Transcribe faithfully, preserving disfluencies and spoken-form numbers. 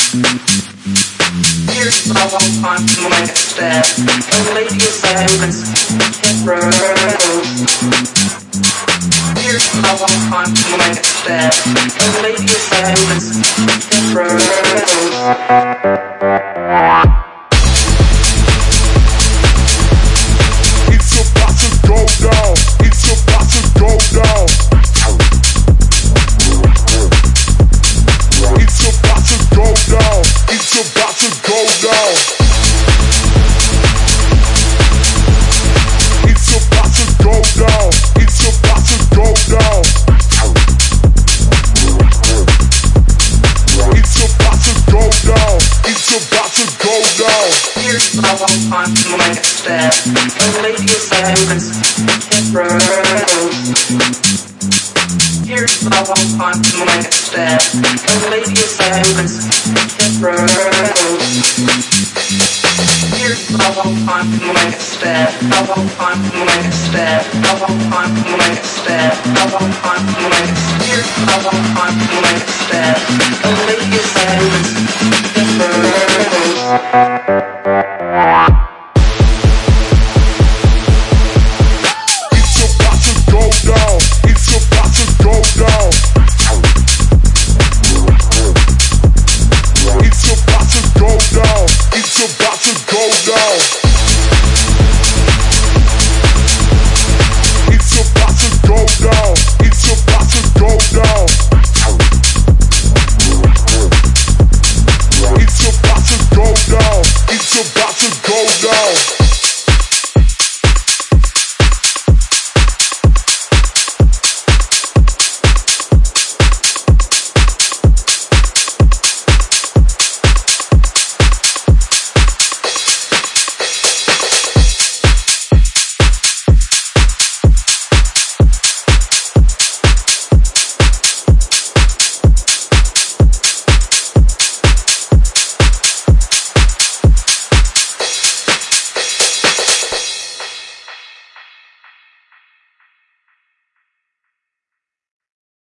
Here's what I want on like a step. A lady of silence, hit road. Here's what I want on like a step. A lady of silence, hit road. It's about to go down. It's about to go down. It's about to go down. It's about to go down. It's about to go down. It's about to go down. It's about to go down. It's about to go down. Here's what I want on like a step. A lady of silence, hit road. Here's what I want on like a step. A lady of silence, hit road. Here's what I want on like a step. I want on like a step. I want on like a step. I want on like a step. Here's what I want on like a step. A lady of silence, hit road.